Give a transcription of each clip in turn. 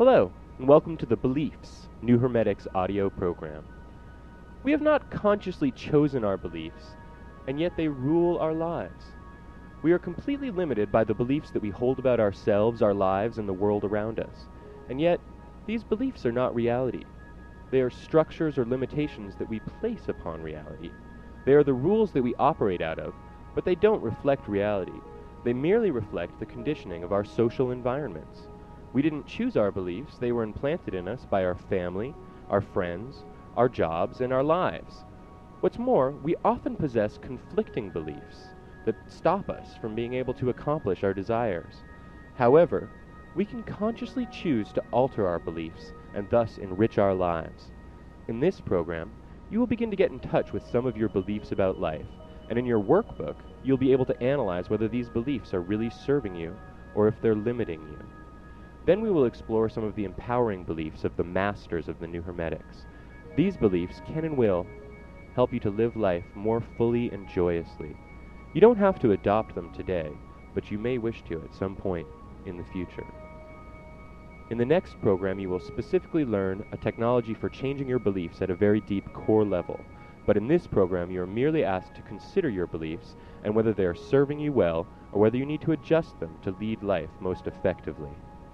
Hello, and welcome to the Beliefs, New Hermetics audio program. We have not consciously chosen our beliefs, and yet they rule our lives. We are completely limited by the beliefs that we hold about ourselves, our lives, and the world around us. And yet, these beliefs are not reality. They are structures or limitations that we place upon reality. They are the rules that we operate out of, but they don't reflect reality. They merely reflect the conditioning of our social environments. We didn't choose our beliefs, they were implanted in us by our family, our friends, our jobs, and our lives. What's more, we often possess conflicting beliefs that stop us from being able to accomplish our desires. However, we can consciously choose to alter our beliefs and thus enrich our lives. In this program, you will begin to get in touch with some of your beliefs about life, and in your workbook, you'll be able to analyze whether these beliefs are really serving you or if they're limiting you. Then we will explore some of the empowering beliefs of the masters of the New Hermetics. These beliefs can and will help you to live life more fully and joyously. You don't have to adopt them today, but you may wish to at some point in the future. In the next program, you will specifically learn a technology for changing your beliefs at a very deep core level. But in this program, you are merely asked to consider your beliefs and whether they are serving you well or whether you need to adjust them to lead life most effectively.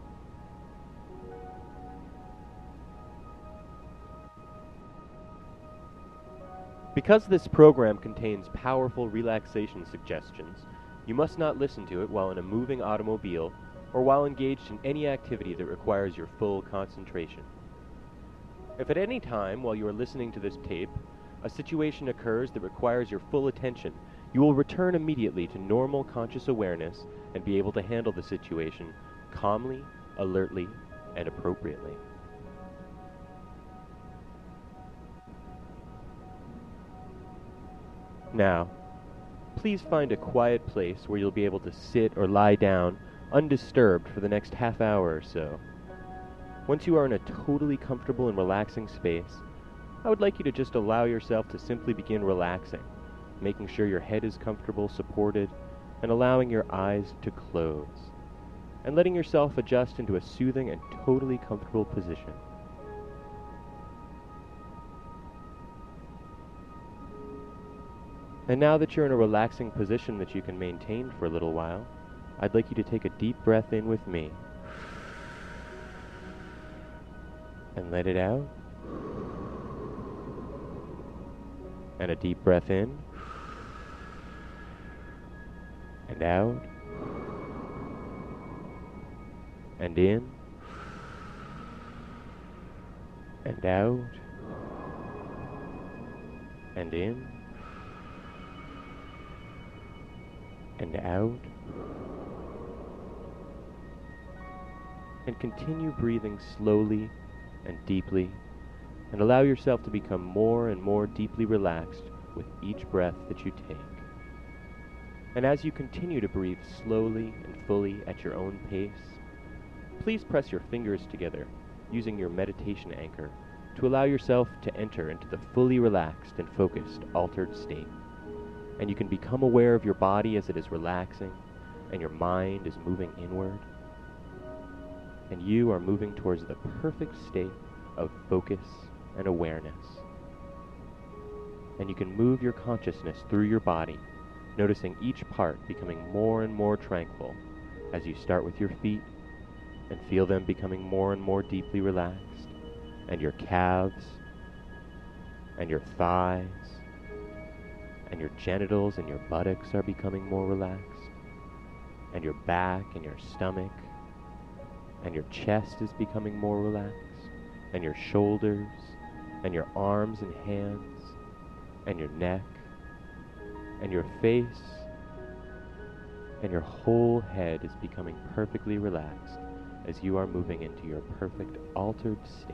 Because this program contains powerful relaxation suggestions, you must not listen to it while in a moving automobile or while engaged in any activity that requires your full concentration. If at any time while you are listening to this tape, a situation occurs that requires your full attention, you will return immediately to normal conscious awareness and be able to handle the situation calmly, alertly, and appropriately. Now, please find a quiet place where you'll be able to sit or lie down undisturbed for the next half hour or so. Once you are in a totally comfortable and relaxing space, I would like you to just allow yourself to simply begin relaxing, making sure your head is comfortable, supported, and allowing your eyes to close, and letting yourself adjust into a soothing and totally comfortable position. And now that you're in a relaxing position that you can maintain for a little while, I'd like you to take a deep breath in with me. And let it out. And a deep breath in. And out. And in. And out. And in. And out, and continue breathing slowly and deeply, and allow yourself to become more and more deeply relaxed with each breath that you take. And as you continue to breathe slowly and fully at your own pace, please press your fingers together using your meditation anchor to allow yourself to enter into the fully relaxed and focused altered state. And you can become aware of your body as it is relaxing, and your mind is moving inward. And you are moving towards the perfect state of focus and awareness. And you can move your consciousness through your body, noticing each part becoming more and more tranquil as you start with your feet and feel them becoming more and more deeply relaxed, and your calves, and your thighs, and your genitals and your buttocks are becoming more relaxed, and your back and your stomach, and your chest is becoming more relaxed, and your shoulders, and your arms and hands, and your neck, and your face, and your whole head is becoming perfectly relaxed as you are moving into your perfect altered state.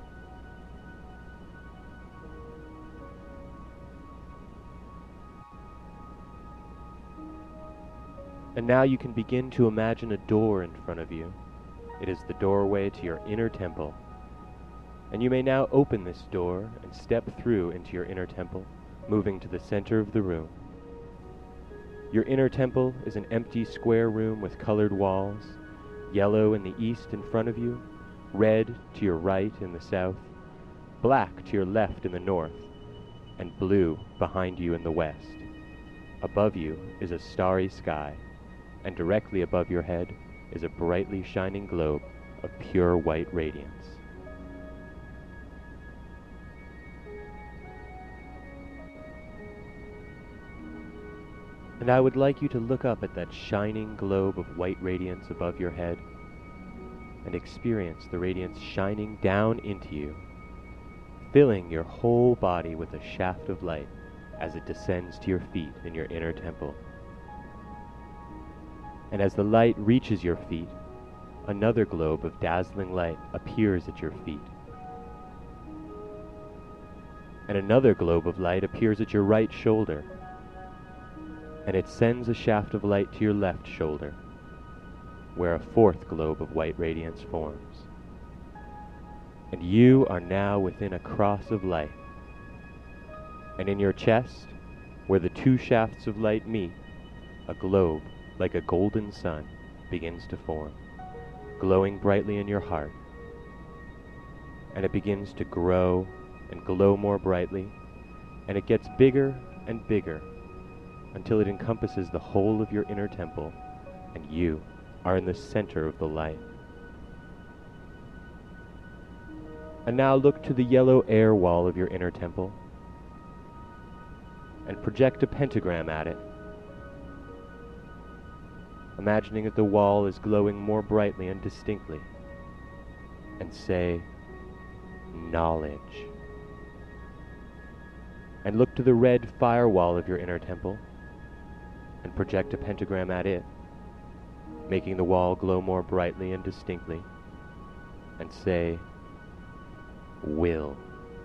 And now you can begin to imagine a door in front of you. It is the doorway to your inner temple. And you may now open this door and step through into your inner temple, moving to the center of the room. Your inner temple is an empty square room with colored walls, yellow in the east in front of you, red to your right in the south, black to your left in the north, and blue behind you in the west. Above you is a starry sky, and directly above your head is a brightly shining globe of pure white radiance. And I would like you to look up at that shining globe of white radiance above your head and experience the radiance shining down into you, filling your whole body with a shaft of light as it descends to your feet in your inner temple. And as the light reaches your feet, another globe of dazzling light appears at your feet. And another globe of light appears at your right shoulder, and it sends a shaft of light to your left shoulder, where a fourth globe of white radiance forms. And you are now within a cross of light, and in your chest, where the two shafts of light meet, a globe like a golden sun begins to form, glowing brightly in your heart. And it begins to grow and glow more brightly, and it gets bigger and bigger until it encompasses the whole of your inner temple, and you are in the center of the light. And now look to the yellow air wall of your inner temple and project a pentagram at it, imagining that the wall is glowing more brightly and distinctly, and say, knowledge. And look to the red firewall of your inner temple and project a pentagram at it, making the wall glow more brightly and distinctly, and say, will.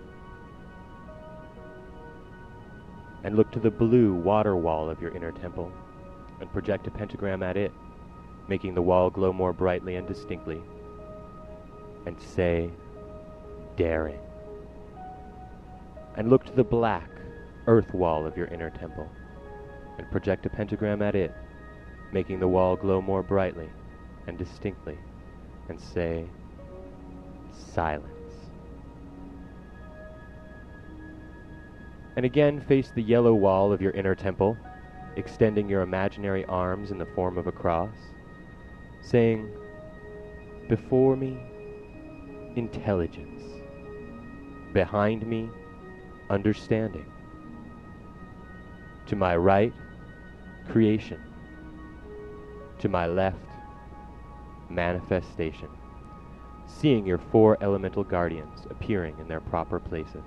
And look to the blue water wall of your inner temple and project a pentagram at it, making the wall glow more brightly and distinctly, and say, daring. And look to the black earth wall of your inner temple and project a pentagram at it, making the wall glow more brightly and distinctly, and say, silence. And again face the yellow wall of your inner temple, extending your imaginary arms in the form of a cross, saying, before me, intelligence. Behind me, understanding. To my right, creation. To my left, manifestation. Seeing your four elemental guardians appearing in their proper places.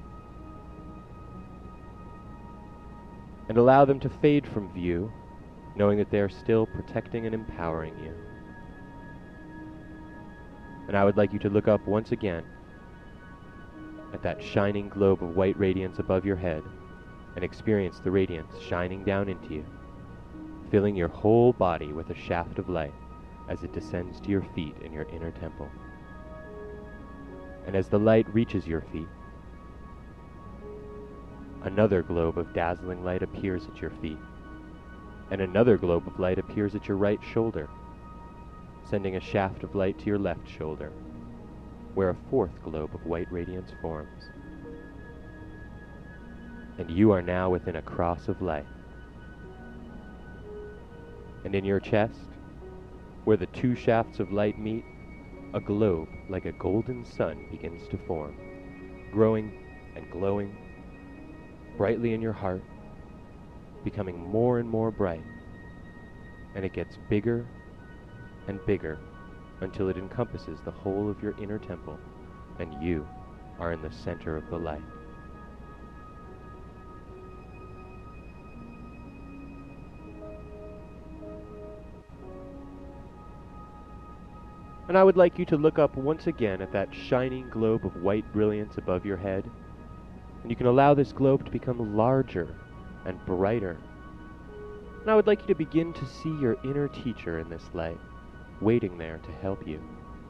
And allow them to fade from view, knowing that they are still protecting and empowering you. And I would like you to look up once again at that shining globe of white radiance above your head and experience the radiance shining down into you, filling your whole body with a shaft of light as it descends to your feet in your inner temple. And as the light reaches your feet, another globe of dazzling light appears at your feet, and another globe of light appears at your right shoulder, sending a shaft of light to your left shoulder, where a fourth globe of white radiance forms. And you are now within a cross of light. And in your chest, where the two shafts of light meet, a globe like a golden sun begins to form, growing and glowing brightly in your heart, becoming more and more bright, and it gets bigger and bigger until it encompasses the whole of your inner temple, and you are in the center of the light. And I would like you to look up once again at that shining globe of white brilliance above your head, and you can allow this globe to become larger and brighter. And I would like you to begin to see your inner teacher in this light, waiting there to help you.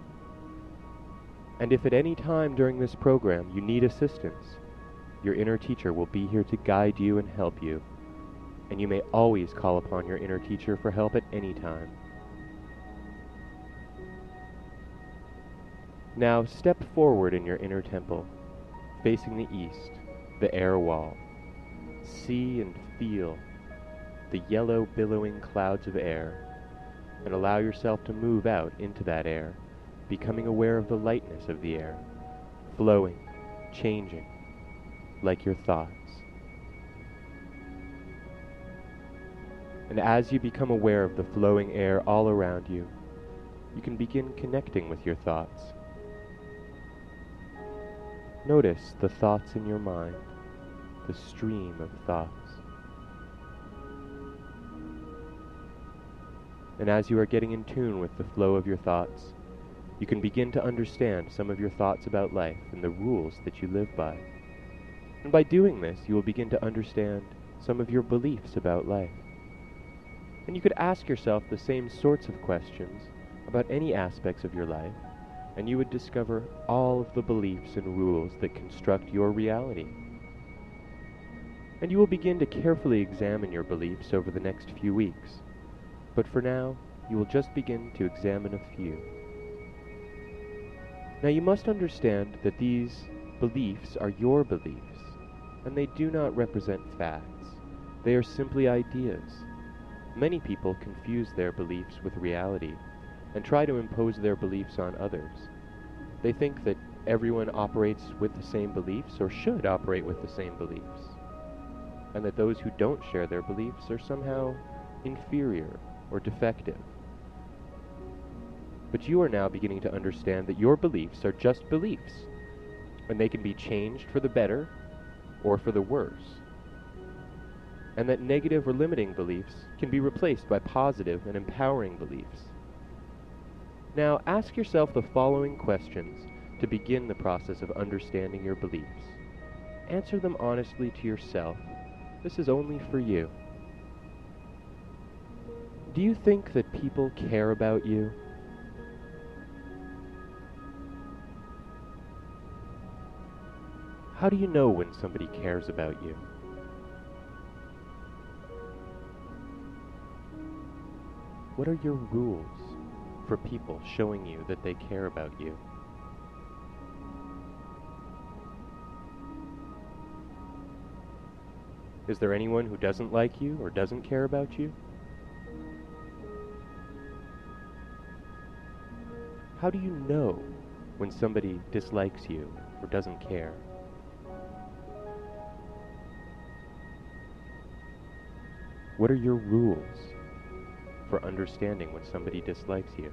And if at any time during this program you need assistance, your inner teacher will be here to guide you and help you, and you may always call upon your inner teacher for help at any time. Now step forward in your inner temple, facing the east, the air wall. See and feel the yellow billowing clouds of air, and allow yourself to move out into that air, becoming aware of the lightness of the air, flowing, changing, like your thoughts. And as you become aware of the flowing air all around you, you can begin connecting with your thoughts. Notice the thoughts in your mind, the stream of thoughts. And as you are getting in tune with the flow of your thoughts, you can begin to understand some of your thoughts about life and the rules that you live by. And by doing this, you will begin to understand some of your beliefs about life. And you could ask yourself the same sorts of questions about any aspects of your life, and you would discover all of the beliefs and rules that construct your reality. And you will begin to carefully examine your beliefs over the next few weeks. But for now, you will just begin to examine a few. Now you must understand that these beliefs are your beliefs, and they do not represent facts. They are simply ideas. Many people confuse their beliefs with reality and try to impose their beliefs on others. They think that everyone operates with the same beliefs or should operate with the same beliefs, and that those who don't share their beliefs are somehow inferior or defective. But you are now beginning to understand that your beliefs are just beliefs, and they can be changed for the better or for the worse, and that negative or limiting beliefs can be replaced by positive and empowering beliefs. Now ask yourself the following questions to begin the process of understanding your beliefs. Answer them honestly to yourself. This is only for you. Do you think that people care about you? How do you know when somebody cares about you? What are your rules for people showing you that they care about you? Is there anyone who doesn't like you or doesn't care about you? How do you know when somebody dislikes you or doesn't care? What are your rules for understanding when somebody dislikes you?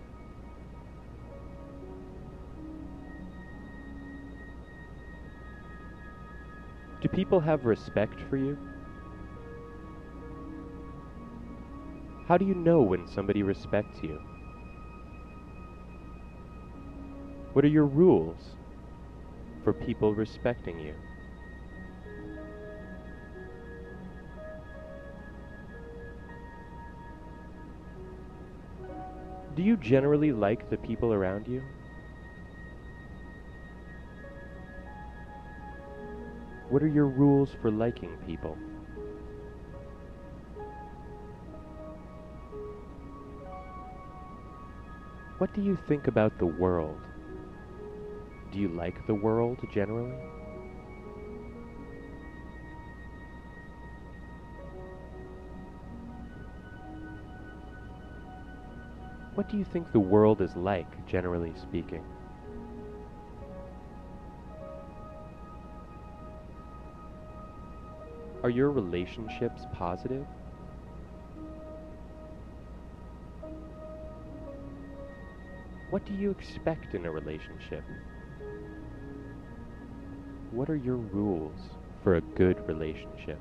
Do people have respect for you? How do you know when somebody respects you? What are your rules for people respecting you? Do you generally like the people around you? What are your rules for liking people? What do you think about the world? Do you like the world generally? What do you think the world is like, generally speaking? Are your relationships positive? What do you expect in a relationship? What are your rules for a good relationship?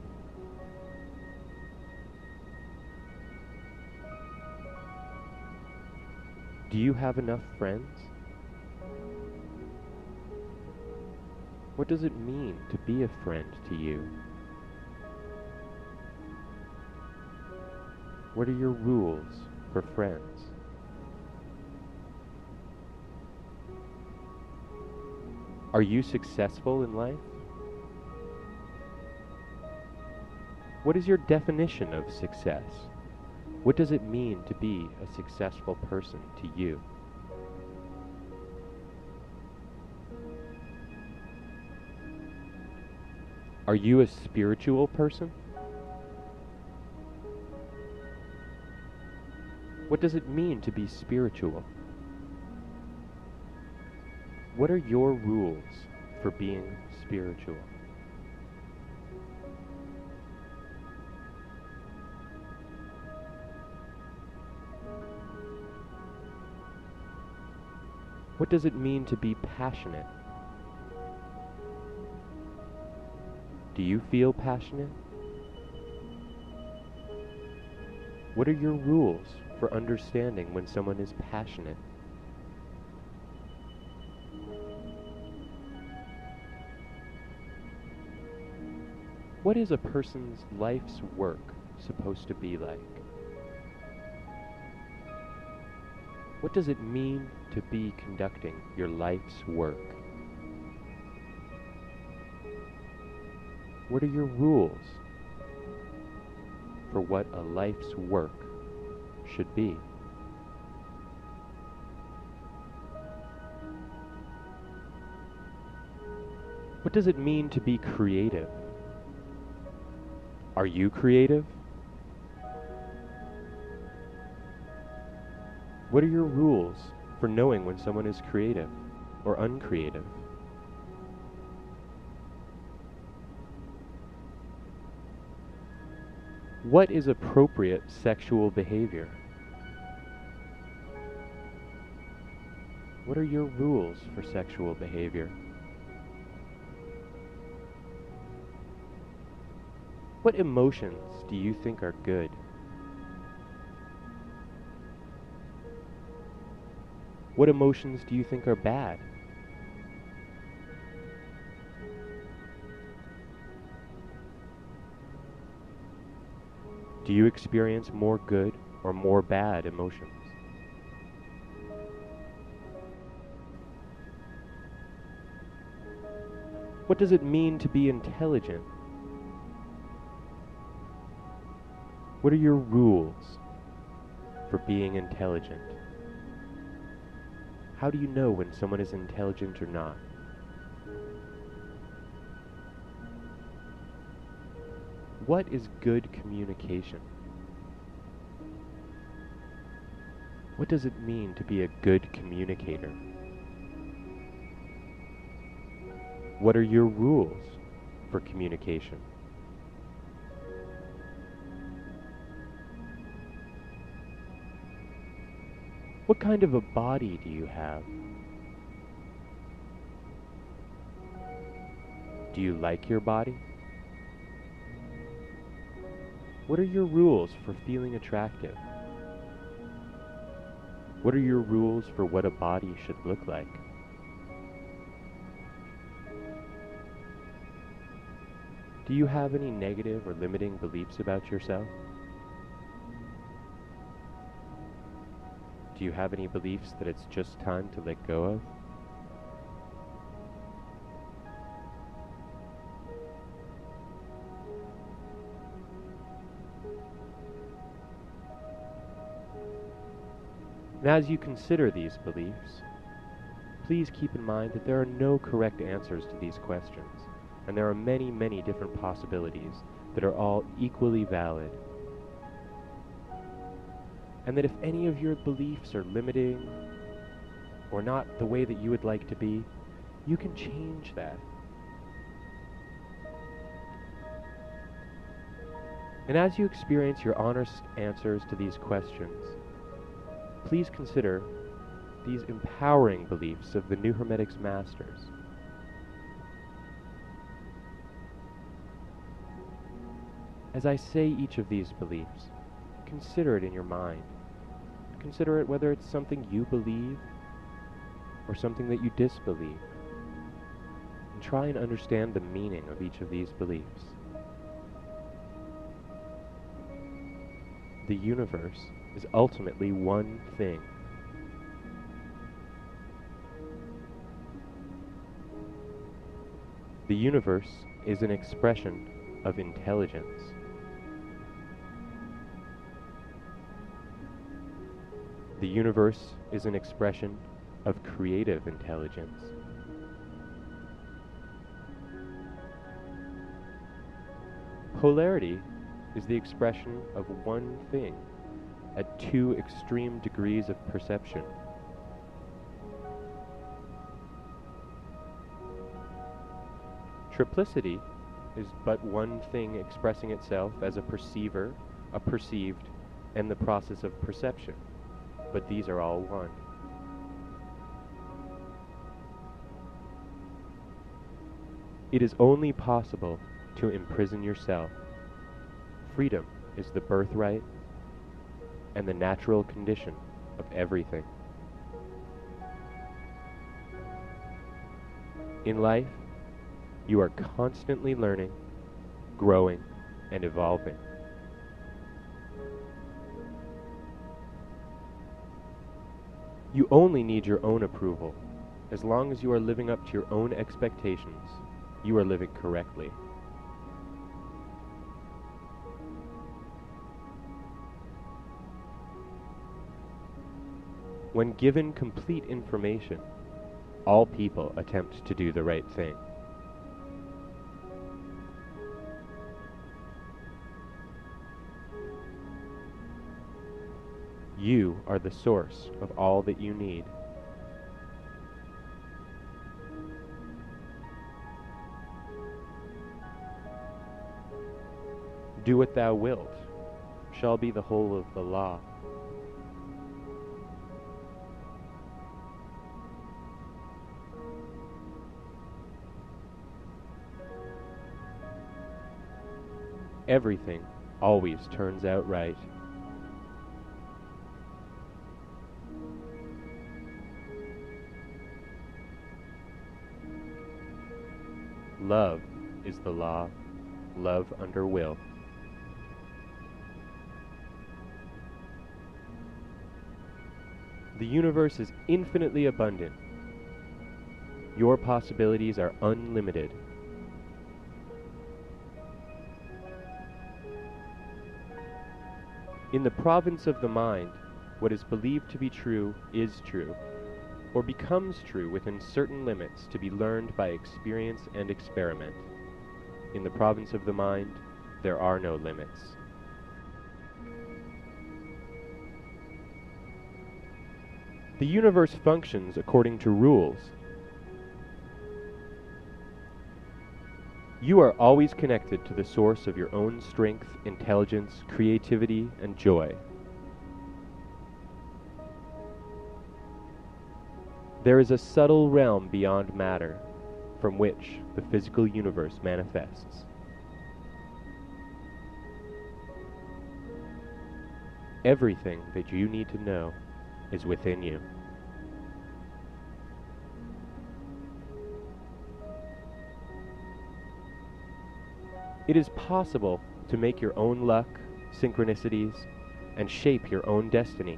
Do you have enough friends? What does it mean to be a friend to you? What are your rules for friends? Are you successful in life? What is your definition of success? What does it mean to be a successful person to you? Are you a spiritual person? What does it mean to be spiritual? What are your rules for being spiritual? What does it mean to be passionate? Do you feel passionate? What are your rules for understanding when someone is passionate? What is a person's life's work supposed to be like? What does it mean to be conducting your life's work? What are your rules for what a life's work should be? What does it mean to be creative? Are you creative? What are your rules for knowing when someone is creative or uncreative? What is appropriate sexual behavior? What are your rules for sexual behavior? What emotions do you think are good? What emotions do you think are bad? Do you experience more good or more bad emotions? What does it mean to be intelligent? What are your rules for being intelligent? How do you know when someone is intelligent or not? What is good communication? What does it mean to be a good communicator? What are your rules for communication? What kind of a body do you have? Do you like your body? What are your rules for feeling attractive? What are your rules for what a body should look like? Do you have any negative or limiting beliefs about yourself? Do you have any beliefs that it's just time to let go of? And as you consider these beliefs, please keep in mind that there are no correct answers to these questions, and there are many, many different possibilities that are all equally valid. And that if any of your beliefs are limiting or not the way that you would like to be, you can change that. And as you experience your honest answers to these questions, please consider these empowering beliefs of the New Hermetics Masters. As I say each of these beliefs, consider it in your mind. Consider it whether it's something you believe or something that you disbelieve. And try and understand the meaning of each of these beliefs. The universe is ultimately one thing. The universe is an expression of intelligence. The universe is an expression of creative intelligence. Polarity is the expression of one thing at two extreme degrees of perception. Triplicity is but one thing expressing itself as a perceiver, a perceived, and the process of perception, but these are all one. It is only possible to imprison yourself. Freedom is the birthright and the natural condition of everything. In life, you are constantly learning, growing, and evolving. You only need your own approval. As long as you are living up to your own expectations, you are living correctly. When given complete information, all people attempt to do the right thing. You are the source of all that you need. Do what thou wilt shall be the whole of the law. Everything always turns out right. Love is the law, love under will. The universe is infinitely abundant. Your possibilities are unlimited. In the province of the mind, what is believed to be true is true, or becomes true within certain limits to be learned by experience and experiment. In the province of the mind, there are no limits. The universe functions according to rules. You are always connected to the source of your own strength, intelligence, creativity, and joy. There is a subtle realm beyond matter, from which the physical universe manifests. Everything that you need to know is within you. It is possible to make your own luck, synchronicities, and shape your own destiny.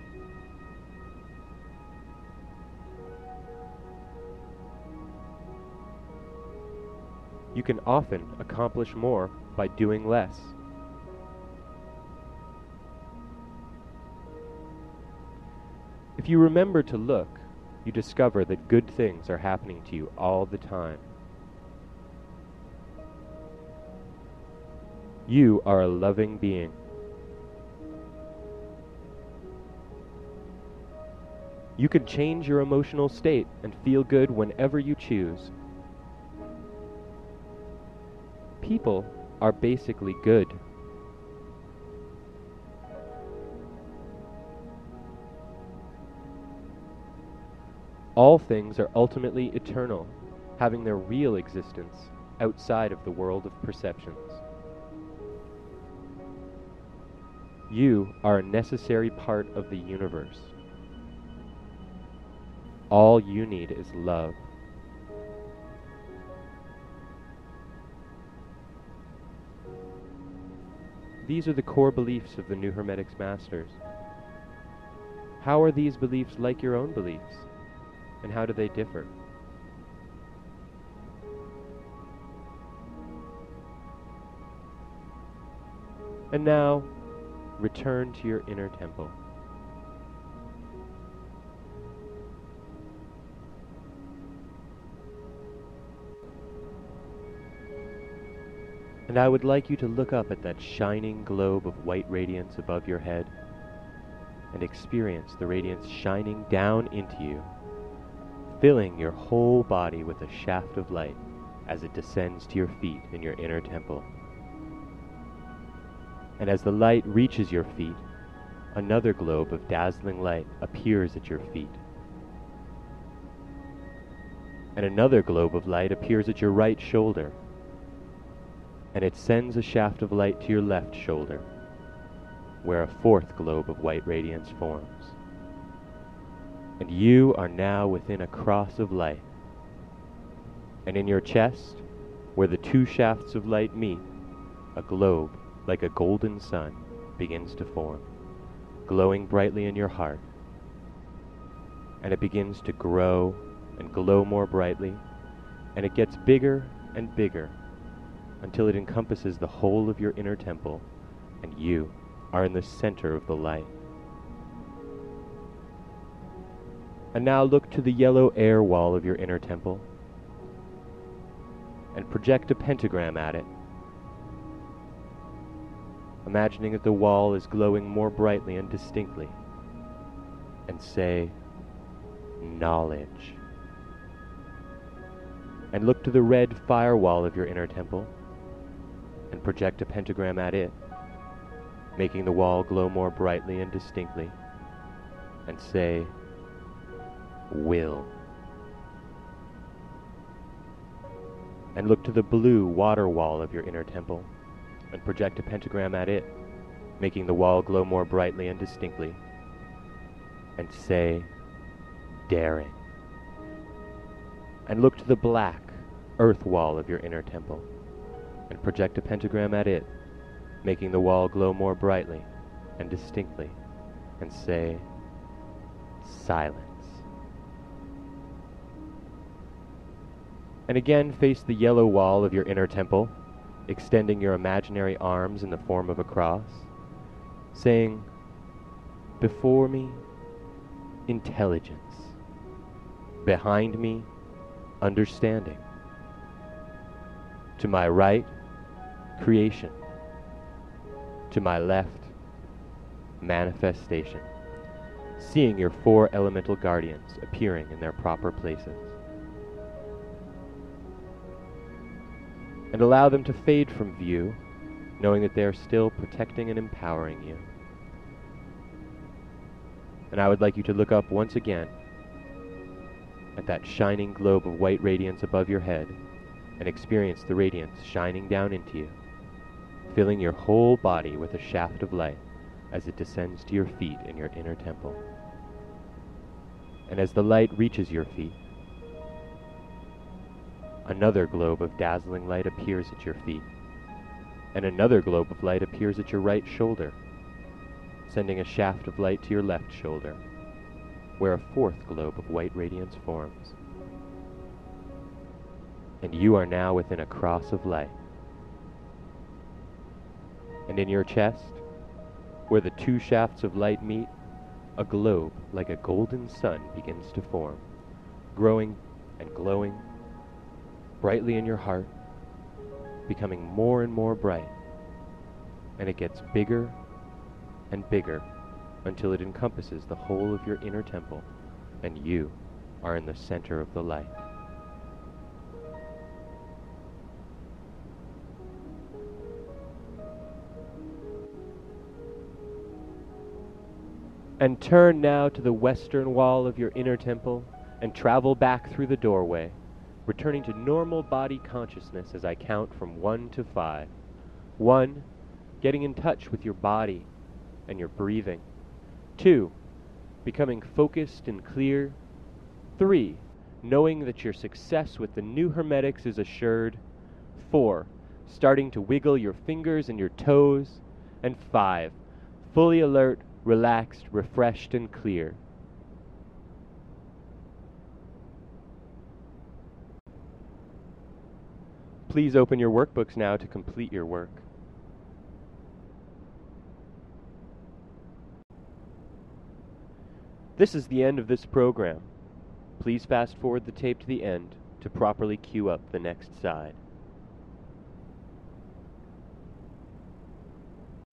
You can often accomplish more by doing less. If you remember to look, you discover that good things are happening to you all the time. You are a loving being. You can change your emotional state and feel good whenever you choose. People are basically good. All things are ultimately eternal, having their real existence outside of the world of perceptions. You are a necessary part of the universe. All you need is love. These are the core beliefs of the New Hermetics Masters. How are these beliefs like your own beliefs? And how do they differ? And now, return to your inner temple. And I would like you to look up at that shining globe of white radiance above your head and experience the radiance shining down into you, filling your whole body with a shaft of light as it descends to your feet in your inner temple. And as the light reaches your feet, another globe of dazzling light appears at your feet. And another globe of light appears at your right shoulder, and it sends a shaft of light to your left shoulder, where a fourth globe of white radiance forms. And you are now within a cross of light, and in your chest, where the two shafts of light meet, a globe like a golden sun begins to form, glowing brightly in your heart. And it begins to grow and glow more brightly, and it gets bigger and bigger until it encompasses the whole of your inner temple, and you are in the center of the light. And now look to the yellow air wall of your inner temple and project a pentagram at it, imagining that the wall is glowing more brightly and distinctly, and say, knowledge. And look to the red firewall of your inner temple and project a pentagram at it, making the wall glow more brightly and distinctly, and say, will. And look to the blue water wall of your inner temple and project a pentagram at it, making the wall glow more brightly and distinctly, and say, daring. And look to the black earth wall of your inner temple and project a pentagram at it, making the wall glow more brightly and distinctly, and say, silence. And again face the yellow wall of your inner temple, extending your imaginary arms in the form of a cross, saying, before me, intelligence. Behind me, understanding. To my right, creation. To my left, manifestation. Seeing your four elemental guardians appearing in their proper places. And allow them to fade from view, knowing that they are still protecting and empowering you. And I would like you to look up once again at that shining globe of white radiance above your head and experience the radiance shining down into you, filling your whole body with a shaft of light as it descends to your feet in your inner temple. And as the light reaches your feet, another globe of dazzling light appears at your feet, and another globe of light appears at your right shoulder, sending a shaft of light to your left shoulder, where a fourth globe of white radiance forms. And you are now within a cross of light. And in your chest, where the two shafts of light meet, a globe like a golden sun begins to form, growing and glowing brightly in your heart, becoming more and more bright, and it gets bigger and bigger until it encompasses the whole of your inner temple, and you are in the center of the light. And turn now to the western wall of your inner temple and travel back through the doorway, returning to normal body consciousness as I count from 1 to 5. 1, getting in touch with your body and your breathing. 2, becoming focused and clear. 3, knowing that your success with the new Hermetics is assured. 4, starting to wiggle your fingers and your toes. And 5, fully alert, relaxed, refreshed, and clear. Please open your workbooks now to complete your work. This is the end of this program. Please fast forward the tape to the end to properly cue up the next side.